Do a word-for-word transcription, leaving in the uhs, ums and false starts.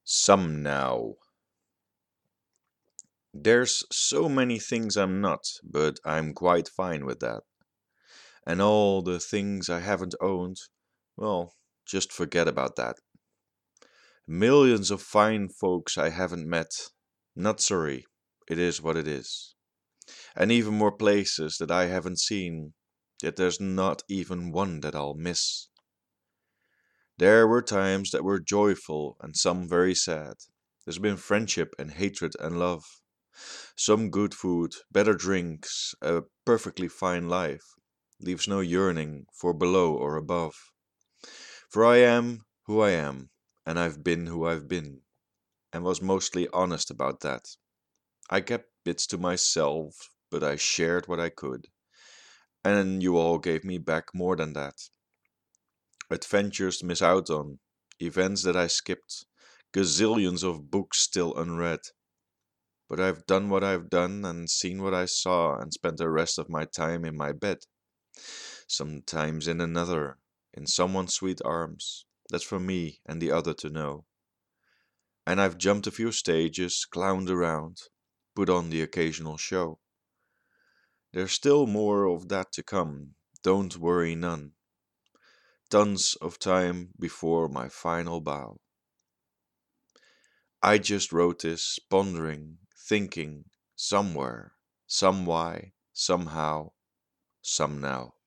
Some now. There's so many things I'm not, but I'm quite fine with that. And all the things I haven't owned, well, just forget about that. Millions of fine folks I haven't met, not sorry, it is what it is. And even more places that I haven't seen, yet there's not even one that I'll miss. There were times that were joyful and some very sad. There's been friendship and hatred and love. Some good food, better drinks, a perfectly fine life, leaves no yearning for below or above. For I am who I am, and I've been who I've been, and was mostly honest about that. I kept bits to myself, but I shared what I could, and you all gave me back more than that. Adventures to miss out on, events that I skipped, gazillions of books still unread. But I've done what I've done and seen what I saw and spent the rest of my time in my bed. Sometimes in another, in someone's sweet arms. That's for me and the other to know. And I've jumped a few stages, clowned around, put on the occasional show. There's still more of that to come, don't worry none. Tons of time before my final bow. I just wrote this, pondering, thinking, somewhere, some why, somehow, some now.